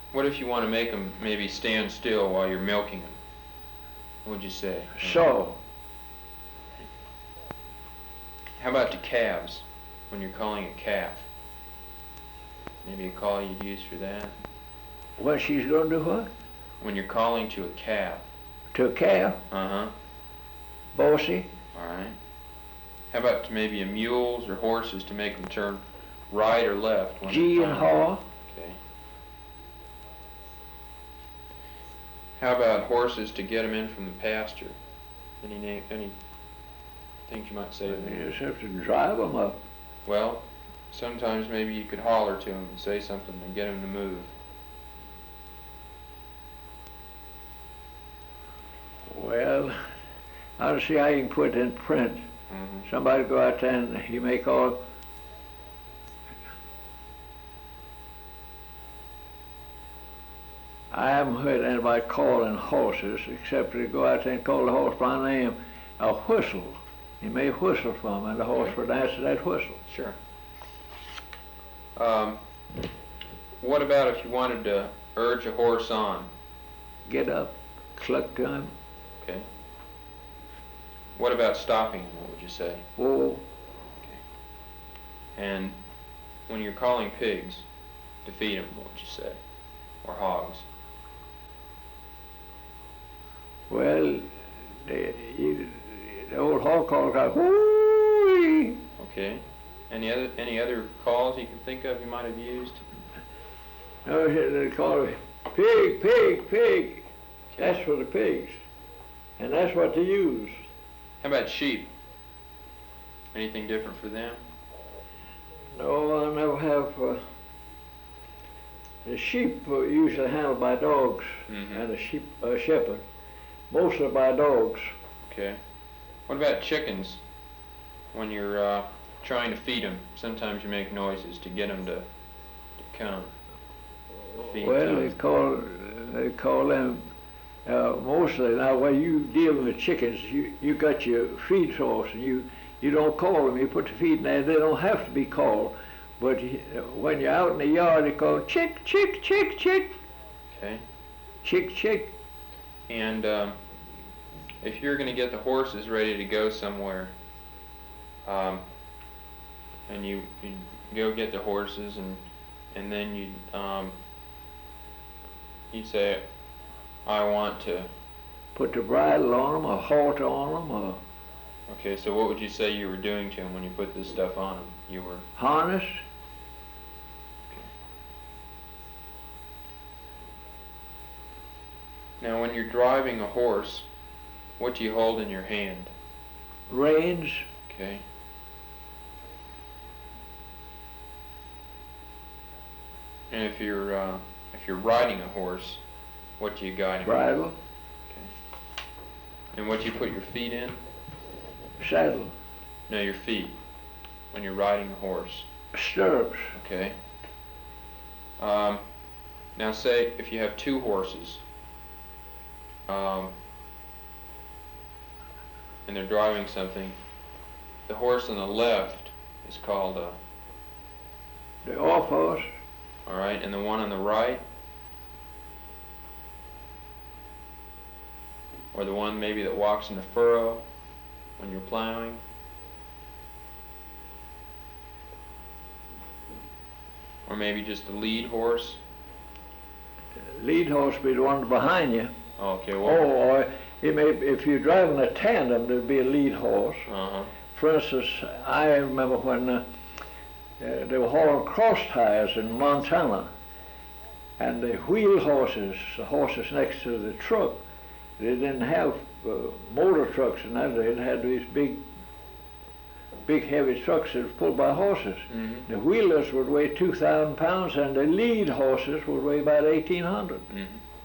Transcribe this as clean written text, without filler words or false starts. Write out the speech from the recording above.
What if you want to make them maybe stand still while you're milking them? What would you say? So. How about the calves, when you're calling a calf? Maybe a call you'd use for that? When she's going to do what? When you're calling to a calf. To a calf? Uh-huh. Bossy. All right. How about maybe a mules or horses to make them turn right or left? When Gee and haw. Okay. How about horses to get them in from the pasture? Any things you might say to them? You just have to drive them up. Well, sometimes maybe you could holler to them and say something and get them to move. Well, I don't see how you can put it in print. Mm-hmm. Somebody go out there and he may call. I haven't heard anybody calling horses except to go out there and call the horse by name a whistle. He may whistle from and the horse would answer that whistle. Sure. What about if you wanted to urge a horse on? Get up, cluck to him. Okay. What about stopping him? What would you say? Whoa. Okay. And when you're calling pigs to feed them, what would you say? Or hogs? Well, the old hog calls out, whoo. Okay. Any other calls you can think of you might have used? No, they call it pig, pig, pig. That's for the pigs. And that's what they use. How about sheep? Anything different for them? No, I never have. The sheep are usually handled by dogs, Mm-hmm. and a shepherd. Mostly by dogs. Okay. What about chickens? When you're trying to feed them, sometimes you make noises to get them to come. Well, they call them mostly. Now, when you deal with chickens, you got your feed source, and you don't call them. You put the feed in there. They don't have to be called. But when you're out in the yard, they call chick, chick, chick, chick. Okay. Chick, chick. And if you're going to get the horses ready to go somewhere, and you go get the horses, and then you'd say, I want to put the bridle on them, or halter on them, or Okay, so what would you say you were doing to him when you put this stuff on him? You were harness. Okay. Now, when you're driving a horse, what do you hold in your hand? Reins. Okay. And if you're riding a horse, what do you guide him? Bridle. Okay. And what do you put your feet in? Saddle. No, your feet. When you're riding a horse. Stirrups. Okay. Now say if you have two horses, and they're driving something, the horse on the left is called a... The off horse. All right, and the one on the right, or the one maybe that walks in the furrow when you're plowing. Or maybe just the lead horse. Lead horse be the one behind you. Okay, well. Or it may, if you're driving a tandem, there'd be a lead horse. Uh-huh. For instance, I remember when they were hauling cross ties in Montana, and the wheel horses, the horses next to the truck, they didn't have motor trucks and that. They had these big heavy trucks that were pulled by horses. Mm-hmm. The wheelers would weigh 2,000 pounds, and the lead horses would weigh about 1,800. Mm-hmm.